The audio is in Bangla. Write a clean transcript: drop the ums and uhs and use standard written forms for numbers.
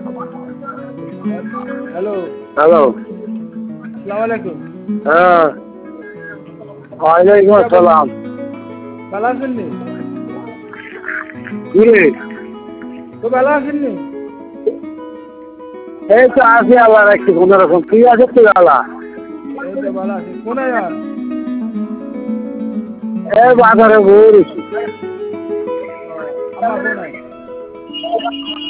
Hello, hello. আসসালামু আলাইকুম। হ্যাঁ, ওয়ালাইকুম আসসালাম। ভালো আছেন নি? কি রে? তো ভালো আছেন নি? এই তো আছি আল্লাহ রাখছি কোন রকম। কি আছে তুই আল্লাহ? এই তো ভালো আছি। কোনায় যান? এই বাজারে বই রেখি। আমার কোনায়?